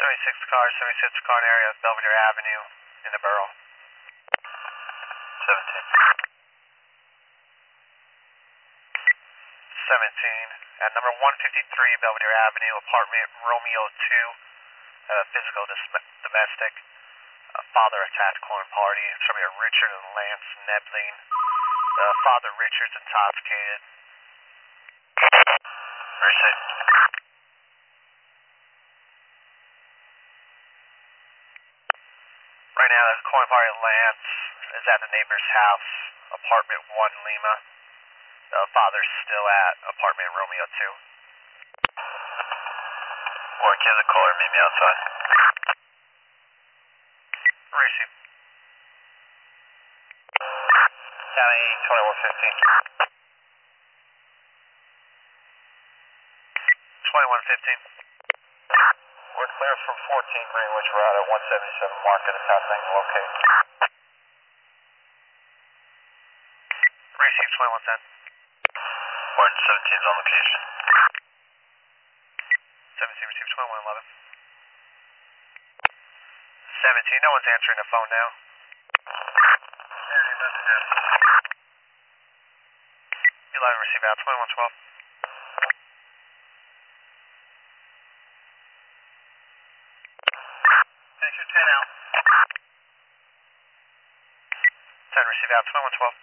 76 car area of Belvedere Avenue in the borough. 17. At number 153 Belvedere Avenue, apartment Romeo 2, physical domestic. Father attacked corn party. It's from here Richard and Lance Nebling. Father Richard's intoxicated. Richard. Right now, the corn party Lance is at the neighbor's house, apartment 1 Lima. Father's still at apartment Romeo 2. Or give the caller, meet me outside. Receive. County 2115. 2115. We're clear from 14 Greenwich Route at 177 Market. Is how things locate. Receive 2110. Martin 17 is on location. 17 receive 2111. 17, no one's answering the phone now. You 11 receive out 2112. Answer 10 out. 10 receive out 2112.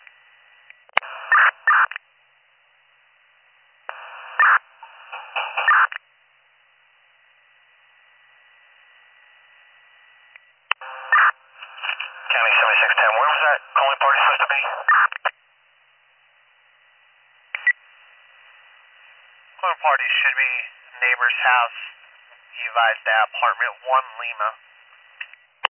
County 7610. Where was that calling party supposed to be? Corn party should be neighbor's house. He advised that apartment 1 Lima.